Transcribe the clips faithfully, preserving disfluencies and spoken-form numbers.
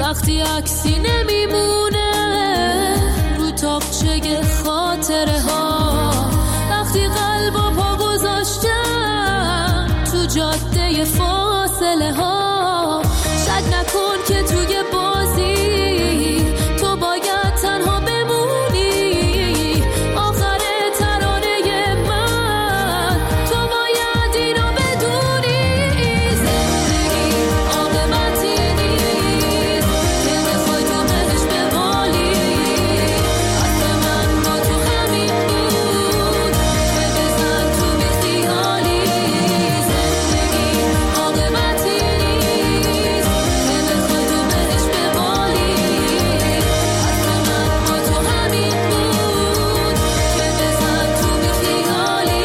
وقتی عکسی نمیمونه رو تاقچه خاطره ها، وقتی قلب و پا گذاشتم تو جاده فاصله ها. شک نکن که توی بازی تو باید تنها بمونی، آخر ترانه من تو باید اینو بدونی. زندگی عاقبتی نیست که بخوای تو بهش بمالی، حرف من با تو همین بود که بزن تو بیخیالی. زندگی عاقبتی نیست که بخوای تو بهش بمالی، حرف من با تو همین بود که بزن تو بیخیالی.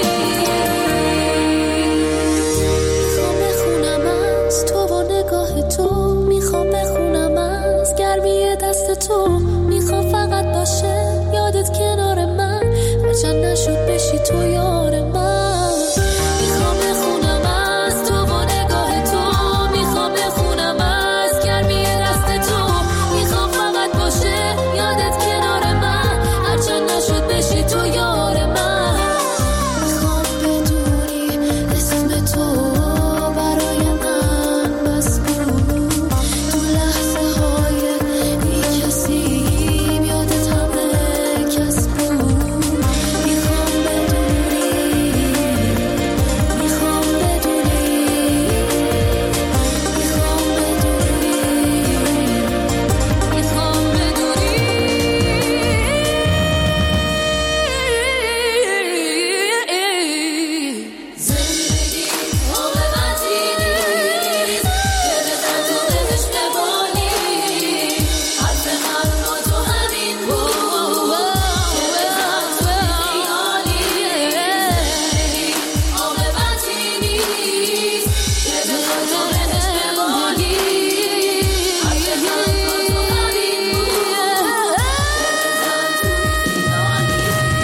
میخوام بخونم از تو و نگاه تو، میخوام بخونم از گرمی دست تو، میخوام فقط باشه یادت کنار من، هرچند نشد بشی تو یار من. میخوام بخونم از تو و نگاه تو، میخوام بخونم از گرمی دست تو، میخوام فقط باشه یادت کنار من، هرچند نشد بشی تو یار من. میخوام بدونی اسم تو برای من بس بود، تو لحظه های بی کسی یادت همه کس بود. میخوام بدونی، میخوام بدونی، میخوام بدونی، میخوام بدونی. زندگی عاقبتی نیست که بزن تو بهش بمالی، حرف من با تو همین بود که بزن تو بیخیالی. زندگی عاقبتی نیست که بزن تو بهش بمالی، حرف من با تو همین بود که بزن تو بیخیالی.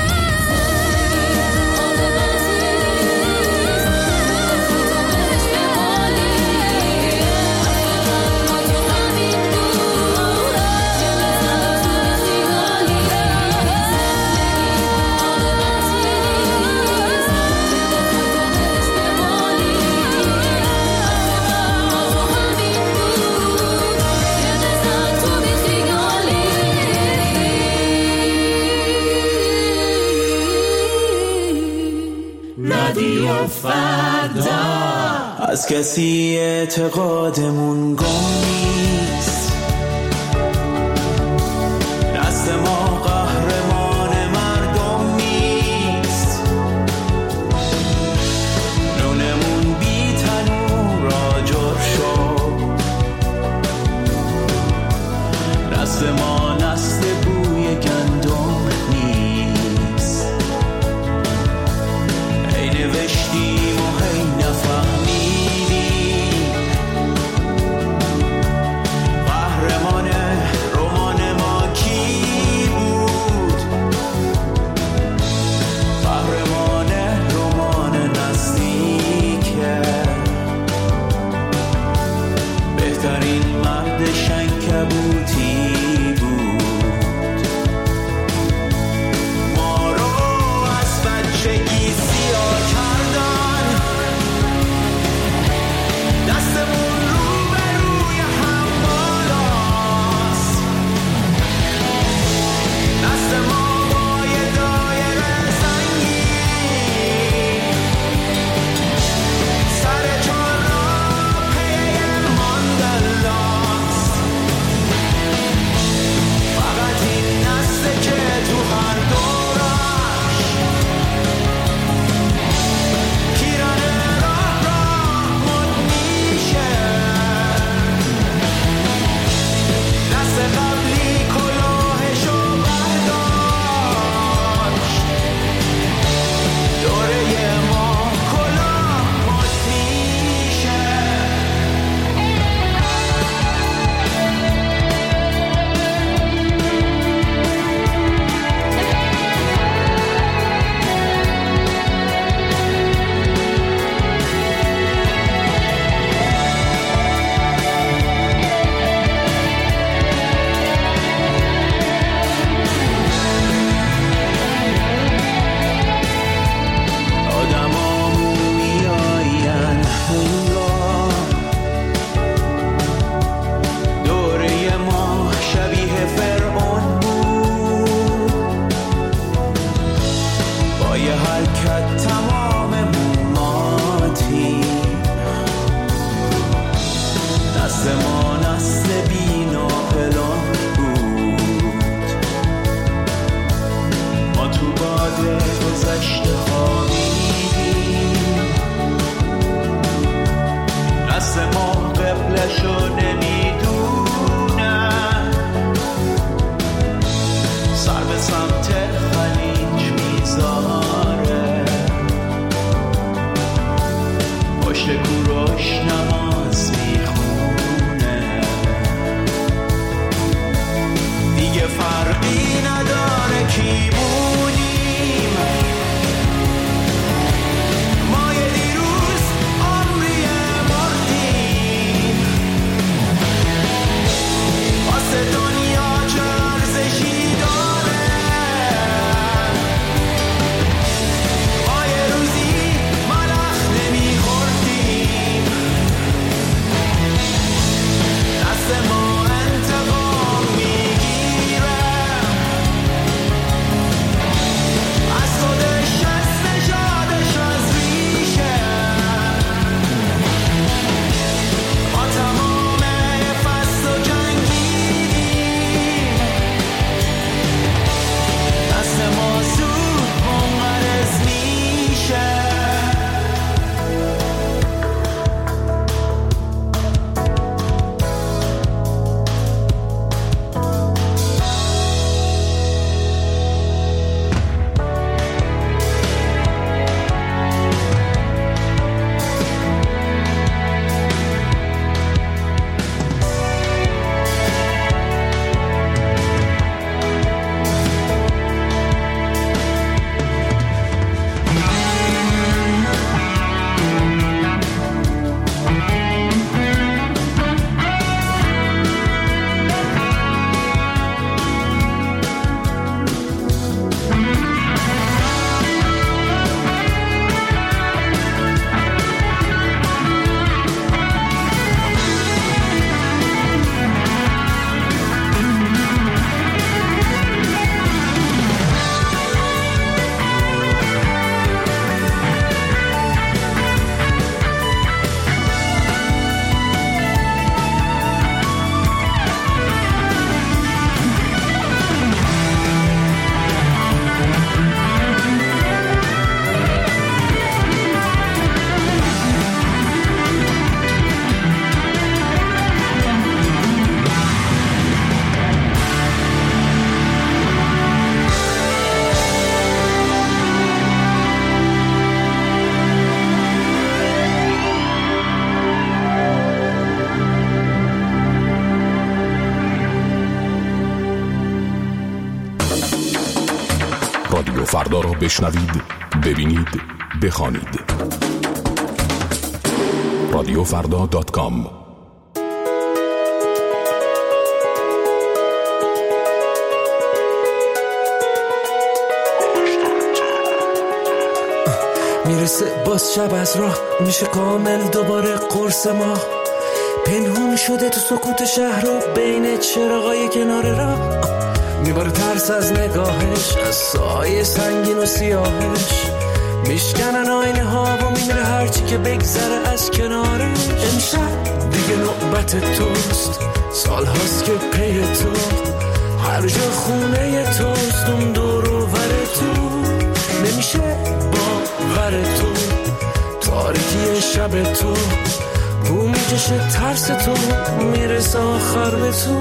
رادیو فردا از کسی اعتقادمون گم نیست، دست ما قهرمان مردم نیست، نونمون بی تنور آجر شد، دست ما نسل بوی گندم نیست. ای نوشتیم و هی نفهمیدیم، قهرمان رمان ما کی بود، قهرمان رمان نزدیکه، بهترین مرد شنکبوتی بود. رادیو فردا را بشنوید، ببینید، بخوانید. رادیو فردا دات کام. میرسه باز شب از راه، میشه کامل دوباره قرص ما. پنهون شده تو سکوت شهر و بین چراغای کنار راه. میباره ترس از نگاهش، از سایه سنگین و سیاهش. میشکنن آینه ها و میمیره هرچی که بگذره از کنارش. امشب دیگه نوبت توست، سال هاست که پی تو، هر جا خونه توست، اون دور و ور تو. نمیشه باور تو، تاریکی شب تو، بو میکشه ترس تو، میرسه آخر به تو.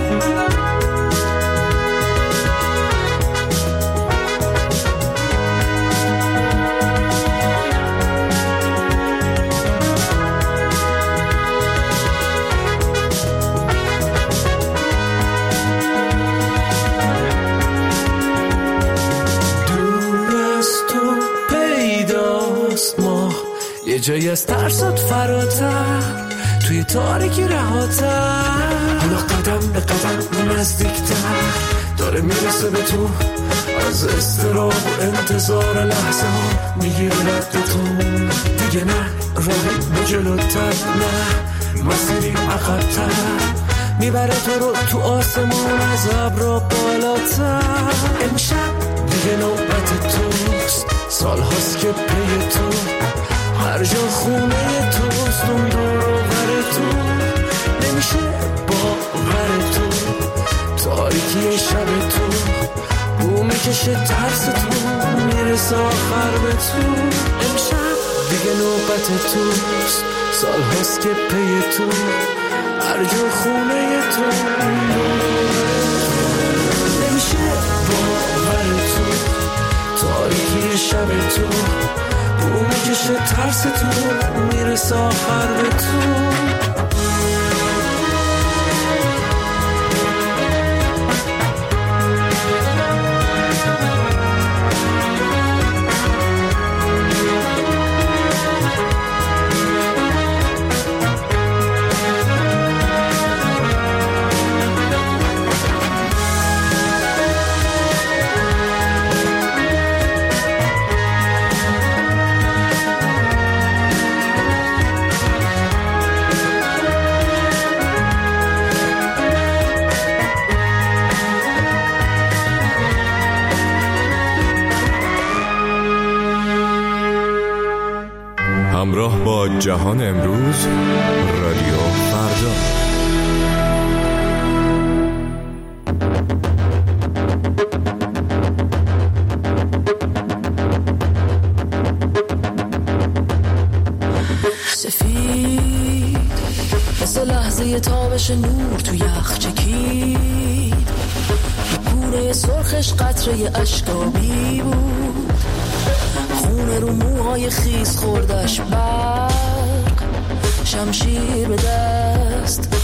یه جایی از ترسات فراتر، توی تاریکی رهاتر. حالا قدم به قدم نزدیکتر داره میرسه به تو، از استراب و انتظار لحظه ها میگیره رد تو. دیگه نه راهی به جلوتر، نه مسیری عقب‌تر، میبره تو رو تو آسمون از ابرا بالاتر. امشب دیگه نوبت توست، سال هاست که پی تو، هر جا خونه توست، اون دور و بر تو. نمیشه باور تو، تاریکی شب تو، بو میکشه ترس تو، میرسه آخر به تو. امشب دیگه نوبت توست، سال هاست که پی تو، هر جا خونه تو، اون دور و بر تو. نمیشه باور تو، تاریکی شب تو، بو میکشه ترس تو، میرسه آخر به تو. همراه با جهان امروز، رادیو فردا. سفید مثل لحظه تابش نور تو یخ چکید، گونه سرخش قطره اشکابی بود، خونه رو موهای خیس خوردش برق، شمشیر به دست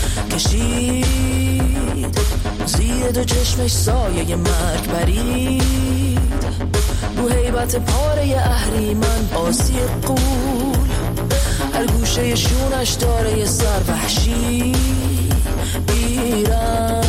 کشید، زیر دو چشمش سایه مرگ برید، رو هیبت پاره اهریمن آسی قول، هر گوشه شونش داره یه سر وحشی بیرن.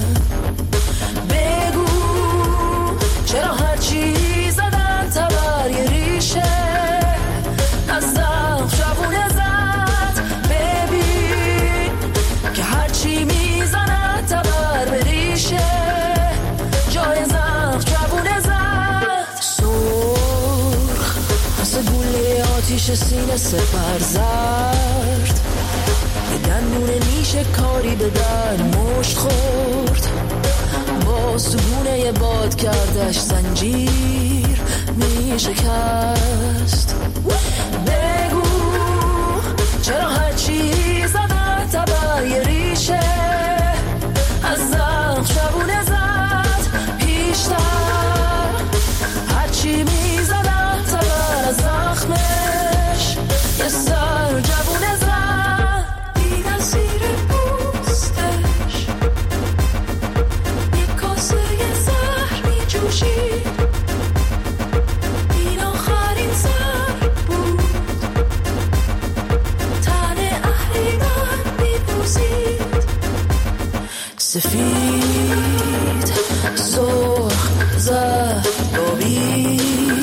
بگو چرا هرچی زدن تبر یه ریشه از زخم شبونه زد، ببین که هرچی میزنن تبر به ریشه جای زخم شبونه زد. سرخ مثل گوله آتیش سینه سپر زرد، یه دندون نیشه کاری به در مشت خورد، با سگونه باد کردش زنجیر می شکست. بگو چرا هرچی زدن تبر یه ریشه از زخم شبونه زد پیشتر، هرچی می زدن تبر از زخمش یه سر جوونه زد. دیدن زیر پوستش یه کاسه زهر می جوشید، سرخ زد بابی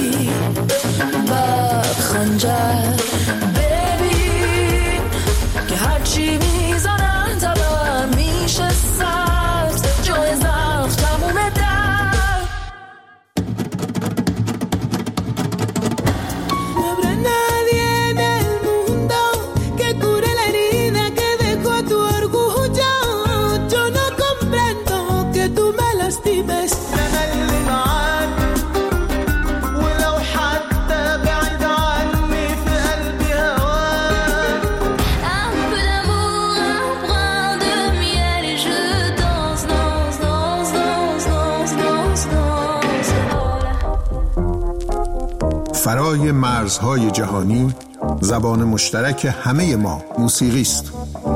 بعد خنجر ببین که هرچی میزنن تبر میشه سخت جای زخم تموم در فرای مرزهای جهانی زبان مشترک همه ما موسیقی است.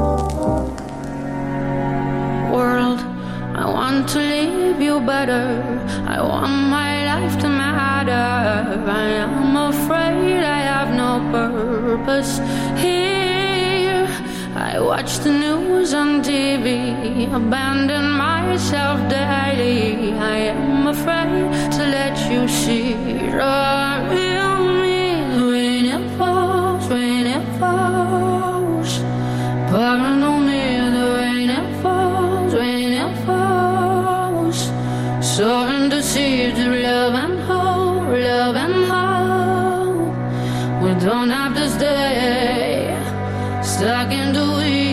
World, I want to leave you better. I want my life to matter. I am afraid I have no purpose here. I watch the news on T V, abandon myself daily. I am afraid to let you see the real me. When it falls, when it falls, pouring on me, the rain it falls, when it falls, sowing the seeds of love and hope, love and hope. We don't have to stay stuck in the weeds.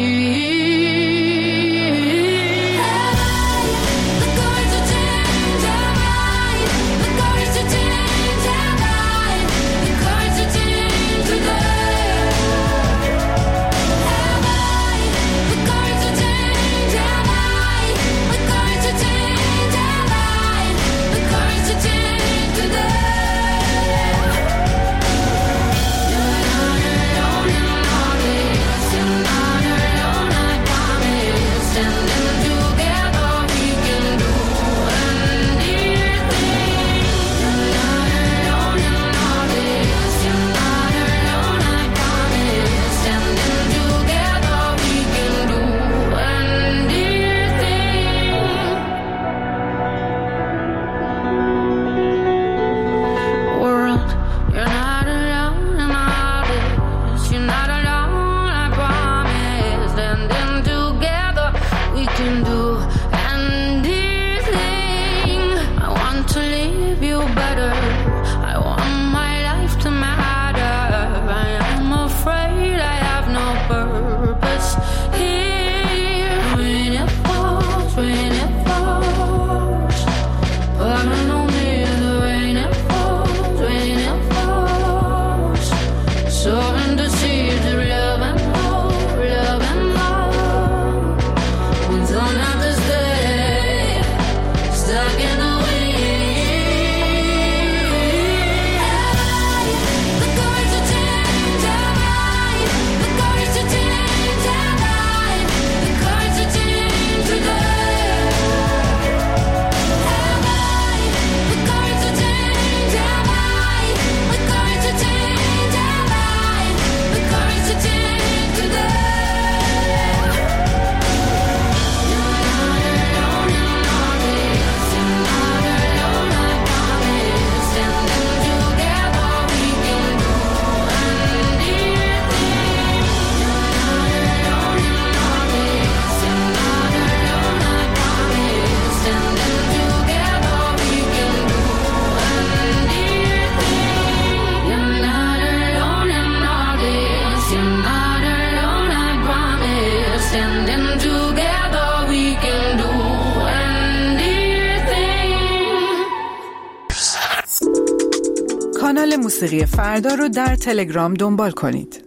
کانال موسیقی فردا رو در تلگرام دنبال کنید.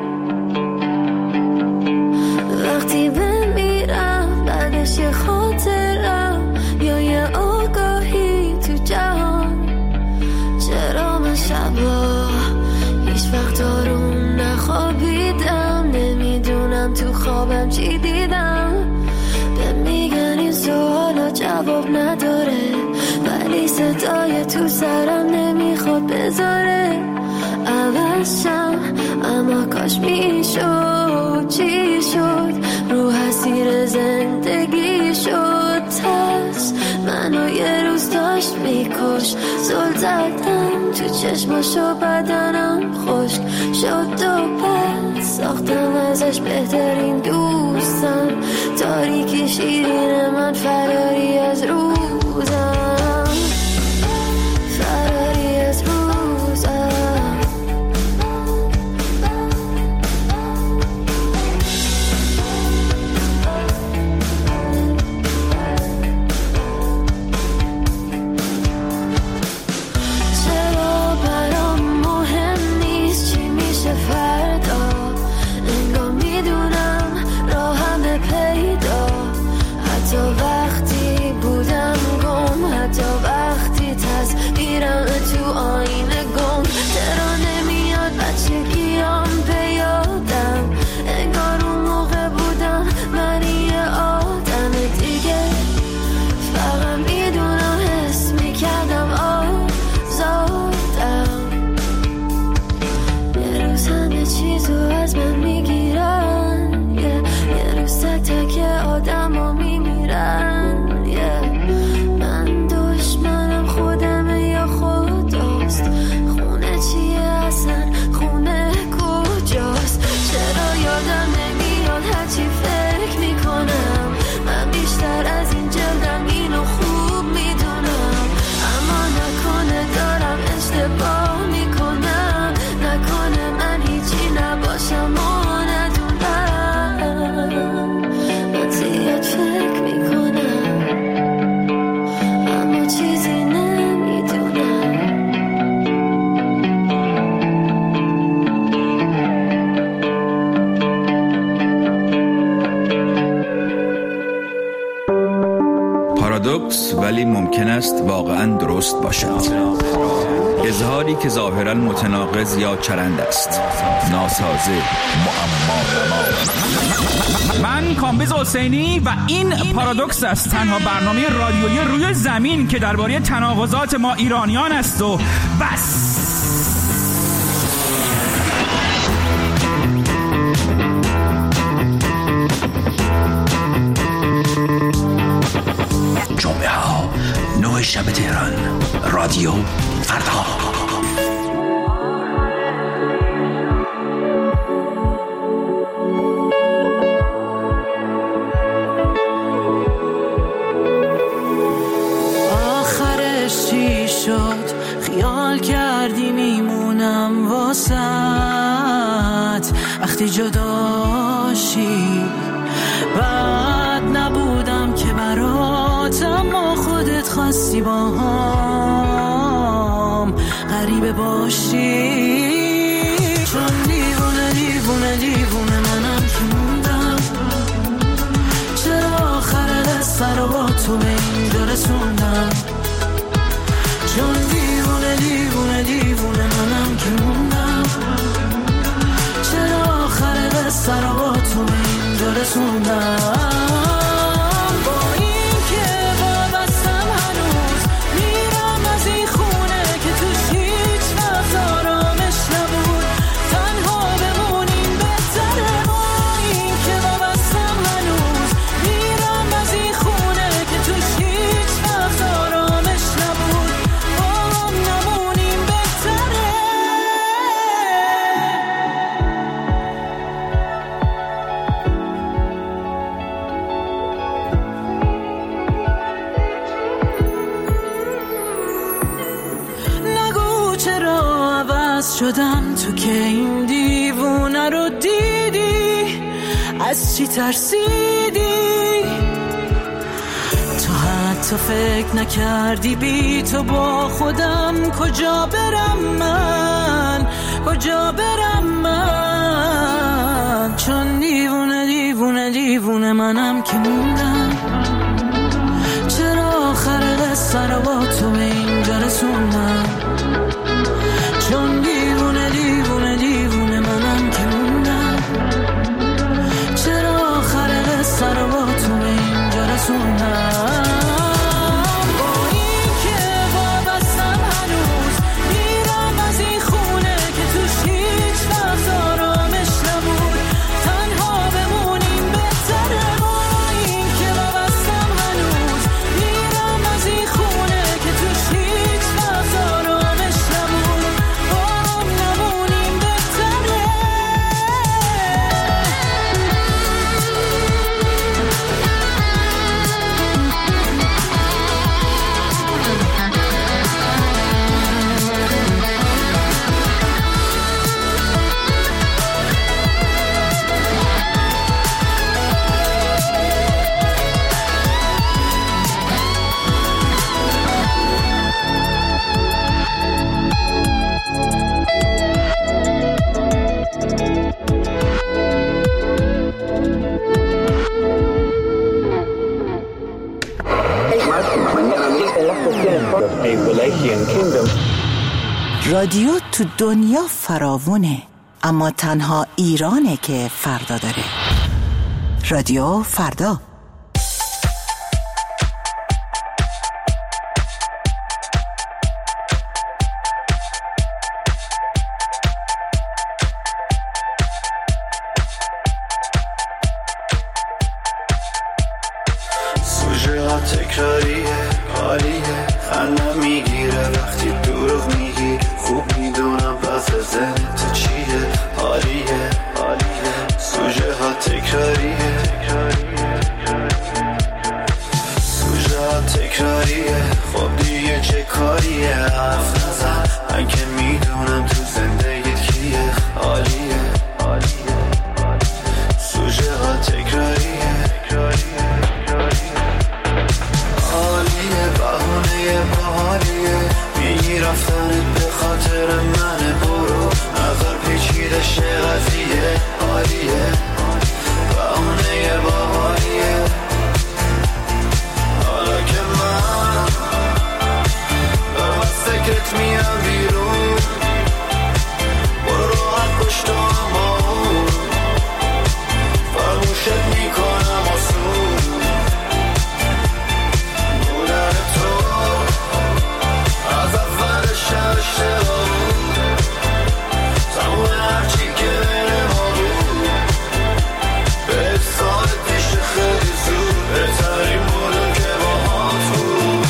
وقتی بمیرم بعدش یه خاطر خوابم چی دیدم. به میگن این سوالا جواب نداره، ولی صدای تو سرم نمیخواد بذاره عوضشم. اما کاش میشد، چی شد؟ رو حسیر زندگی شد ترس منو یه روز داشت میکش. زل زدم تو چشماشو بدنم خشک شد و پس ساختم ازش بهترین دوستم. تاریکی شیرین من فراری از روزم، فراری از روزم. پارادوکس ولی ممکن است واقعا درست باشد. اظهاری که ظاهرا متناقض یا چرند است، ناسازه، معما. من کامبیز حسینی و این پارادوکس است، تنها برنامه رادیویی روی زمین که درباره تناقضات ما ایرانیان است و بس. جمعه ها نه شب تهران، رادیو فردا. آخرش چی شد؟ خیال کردی میمونم واسط وقتی جداشی. بعد نبودم که برات، اما خودت خواستی با هم غریبه باشی. چون دیوونه دیوونه دیوونه منم که موندم، چرا آخر قصه رو با تو به اینجا رسوندم. چون دیوونه دیوونه دیوونه منم که موندم، چرا آخر قصه رو با تو به اینجا رسوندم. شدم تو که این دیوونه رو دیدی، از چی ترسیدی؟ تو حتی فکر نکردی بی تو با خودم کجا برم من، کجا برم من. چون دیوونه دیوونه دیوونه منم که موندم، چرا آخر قصه رو با تو به اینجا رسوندم. چون دیوونه دیوونه دیوونه منم که موندم، چرا رادیو تو دنیا فراوونه، اما تنها ایرانه که فردا داره. رادیو فردا. سوژه ها تکراریه، حالیه، خندم میگیره وقتی دروغ میگی. خوب میدونم پس ذهنت چیه، حالیه، حالیه. سوژه ها تکراریه، سوژه ها تکراریه. خب دیگه چه کاریه، حرف نزن، من که میدونم تو زندگیت کیه، حالیه، حالیه. سوژه ها تکراریه، حالیه، بهونه باحالیه. میگی رفتنت به خاطر منه، برو نظر پیچیده شه قضیه، حالیه، بهونه باحالیه. حالا که من دارم از سکرت میام بیرون، برو راحت پشت و همون فرموشت میکنم آسون. بودن تو از اولش اشتباه بود، تموم هرچی که بین ما بود به سال پیش خیلی زود بهترین بودم که با هم بود.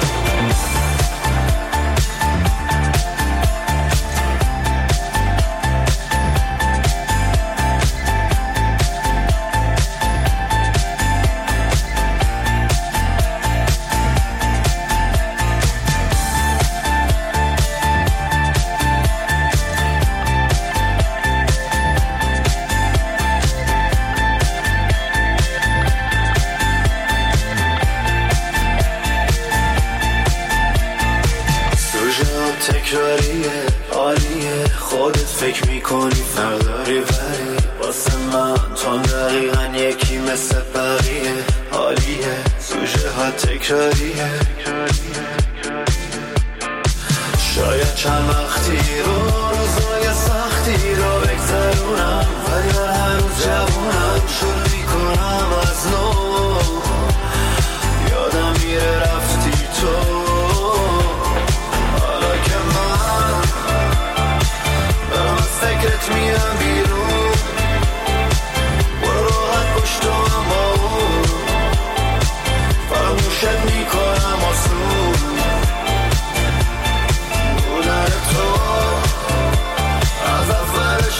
تکراریه، عالیه، خودت فکر میکنی فرداری ولی واسه من تو دقیقا یکی مثل بقیه، حالیه. سوژه ها تکراریه، شاید چند وقتی رو روزای سختی رو بگذرونم، ولی من هنوز جوونم، شروع میکنم از نو. یادم میره رفتی تو، سکرت میام بیرون، برو راحت پشت و همون فرموشت میکنم آسون. بودن تو از اولش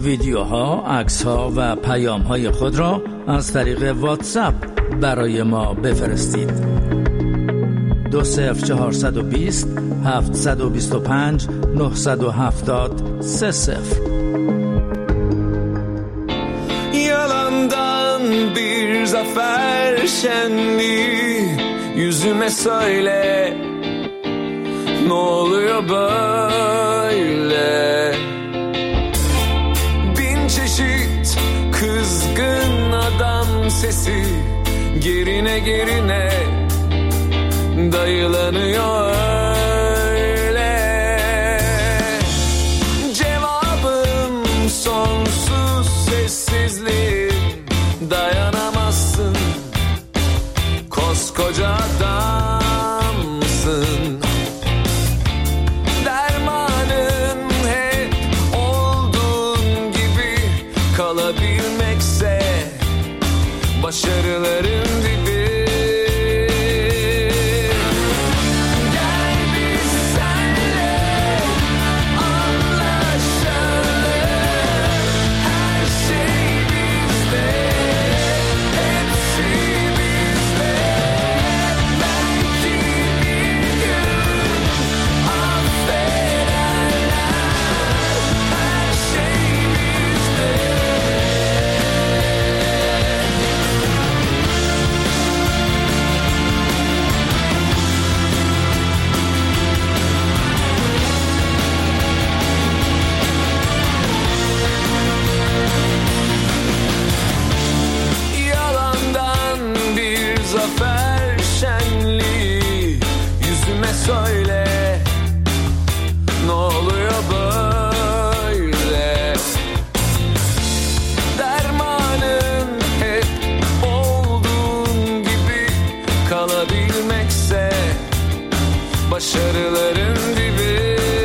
ویدیوها، عکس‌ها و پیام‌های خود را از طریق واتساپ برای ما بفرستید. دو صفر چهارصد و بیست هفتصد و بیست و پنج نهصد و هفتاد سه صفر. Yalandan bir zafer şenliği yüzüme söyle, ne oluyor böyle? Bin çeşit kızgın adam sesi gerine gerine dayılanıyor öyle. Cevabım sonsuz sessizliğim, dayanamazsın, koskoca adamsın. Dermanın hep olduğun gibi kalabilmekse başarıların dibi. Söyle, ne oluyor böyle? Dermanın hep olduğun gibi kalabilmekse başarıların dibi.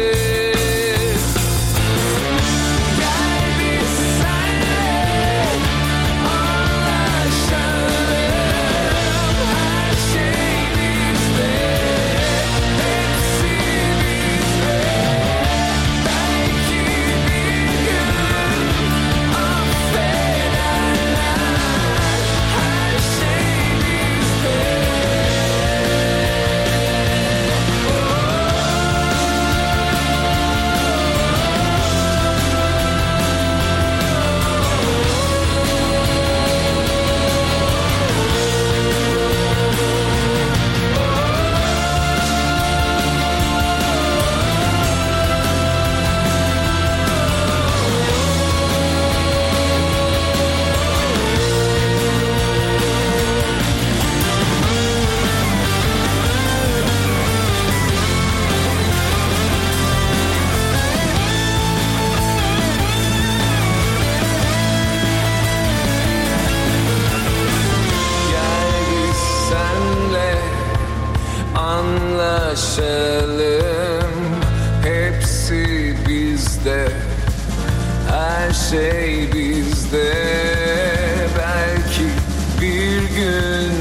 Anlaşalım, hepsi bizde, her şey bizde. Belki bir gün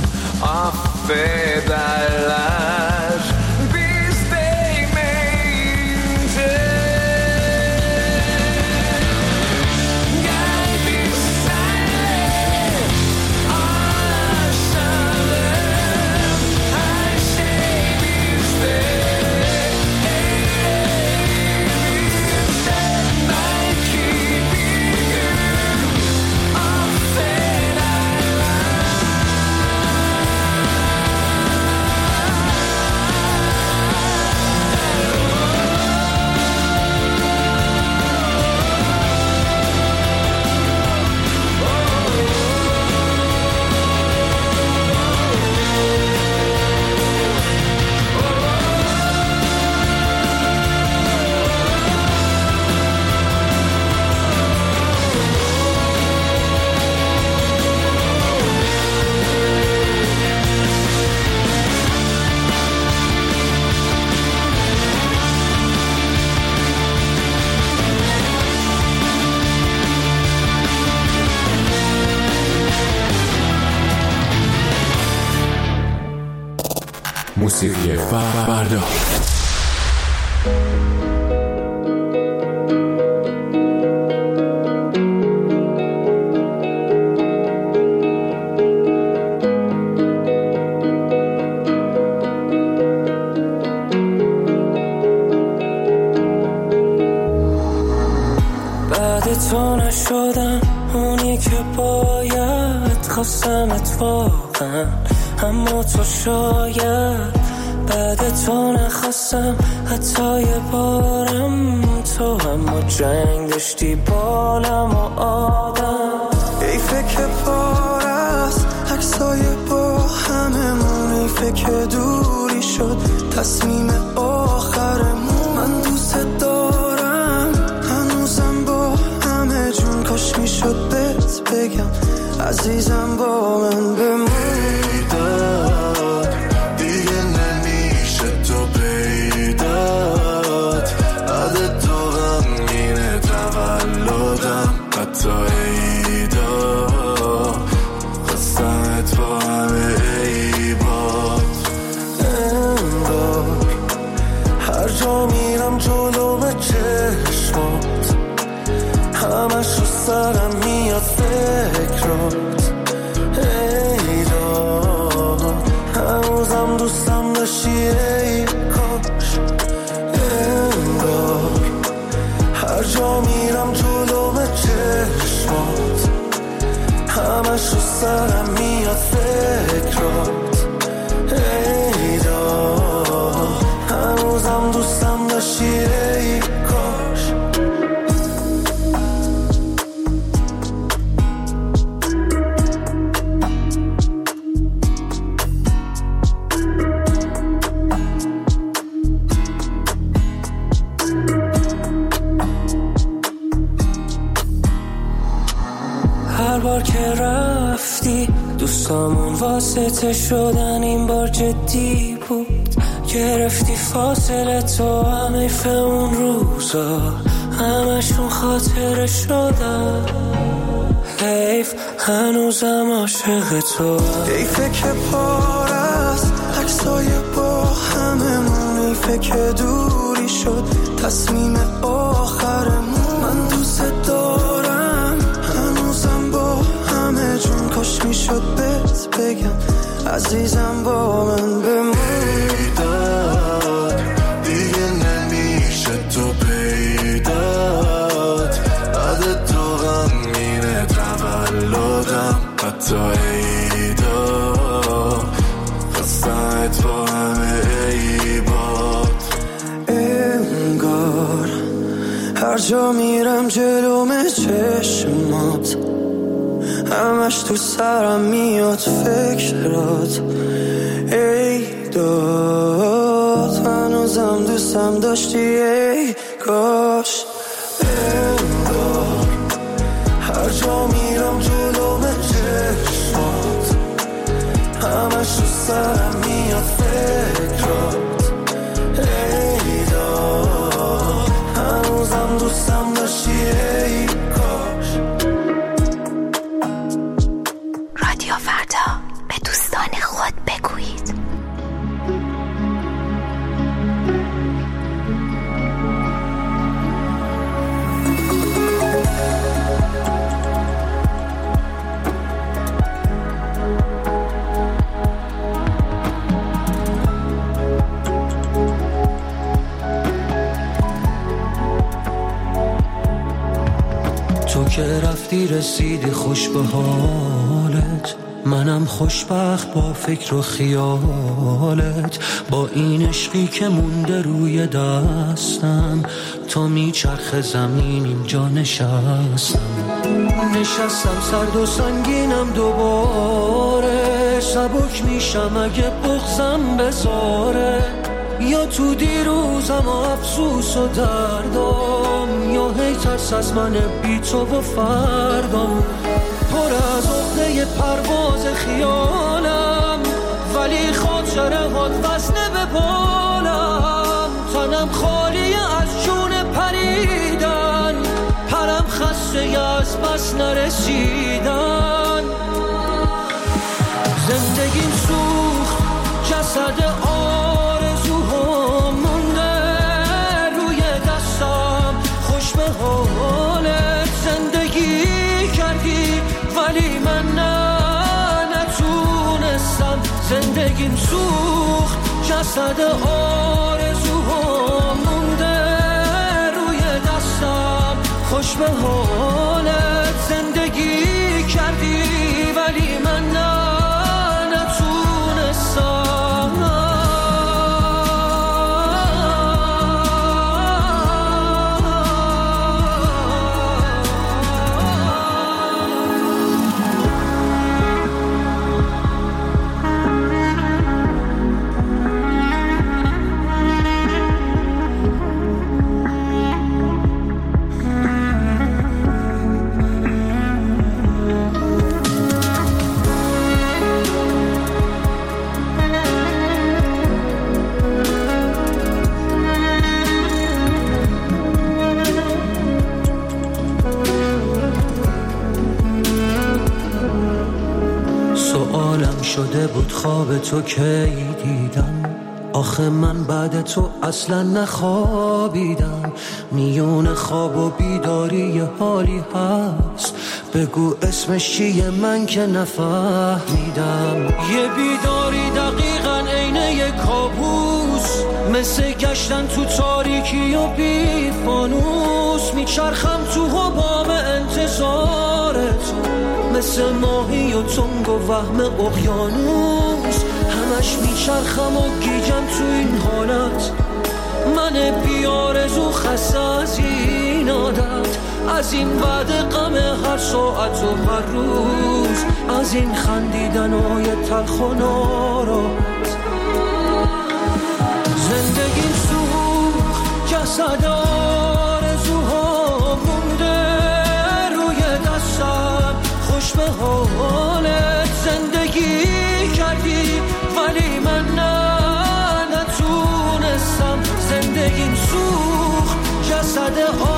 affederler biz değmeyince. Gel biz senle anlaşalım, her şey bizde. Belki bir gün موسیقی فردا. نشدم اونی که باید، خواستمت واقعا اما تو شاید بعد تو نخواستم حتی یه بارم تو، اما جنگ داشتی بالم و آدم. ای فکر پار است عکسای با هممون، ای فکر دوری شد تصمیم آخرمون. من دوست دارم هنوزم با همه جون، کاش میشد بهت بگم عزیزم با من بمون. دیگه نمیشه تو پیدات، عدد تو غمگینه تولدم حتی عیدا، خواستمت با همه عیبات. انگار هر جا میرم جلوم چشمات، همش رو سرم میاد فکرات. هنوزم دوستم داشتی ای کاش. انگار هر جا میرم جلوم چشمات، همش رو سرم میاد فکرات. ای دا هنوزم دوستم داشتی ای کاش. هر بار که رفتی دوستامون واسطه شدن، این بار جدی بود. گرفتی فاصله تو، همه اون روزا همشون خاطره شدن. حیف هنوزم عاشق تو. حیفه که پار است عکسای با هممون، حیفه که دوری شد تصمیم آخرمون. من دوست دارم هنوزم با همه جون، کاش میشد بهت بگم عزیزم با من بمون. دیگه نمیشه تو پیدات، عدد تو غمگینه تولدم حتی عیدا، خواستمت با همه عیبات. انگار هر جا میرم جلوم چشمات، همش تو سرم میاد فکرات. ای داد هنوزم دوستم داشتی ای کاش. انگار هر جا میرم جلوم چشمات، همش تو سرم میاد فکرات. ای داد هنوزم دوستم داشتی ای کاش. رادیو فردا، به دوستان خود بگویید. تو که رفتی رسیدی خوش به حالت، منم خوشبخت با فکر و خیالت. با این عشقی که مونده روی دستم، تا میچرخ زمین اینجا نشستم. نشستم سرد و سنگینم دوباره، سبک میشم اگه بغضم بذاره. یا تو دیروزم و افسوس و دردم، یا هی ترس از من بی تو و فردم. پر از عقده پرواز خیالم، ولی خاطره هات وزنه به بالم. تنم خالی از جون پریدن، پرم خسته از بس نرسیدن. زندگیم سوخت جسد آرزوها مونده روی دستم، خوش به حالت. زندگی کردی ولی من نه نتونستم. زندگیم سوخت جسد آرزوها مونده روی دستم، خوش خوش به حالت زندگی کردی ولی من نه نتونستم. شده بود خواب تو کی دیدم، آخه من بعد تو اصلا نخوابیدم. میون خواب و بیداری یه حالی هست، بگو اسمش چیه من که نفهمیدم. یه بیداری دقیقاً عین یه کابوس، مثل گشتن تو تاریکی و بی فانوس. میچرخم تو حباب انتظار تو، مثل ماهی و تنگ و وهم اقیانوس. همش میچرخم و گیجم تو این حالت، من بیارزو خسته از این عادت، از این بعد غم هر ساعت و هر روز، از این خندیدنای تلخ و ناراحت. زندگی سوخت جسد آرزوها مونده روی دستم. خوش به حالت زندگی کردی ولی من نه نتونستم. زندگیم سوخت جسد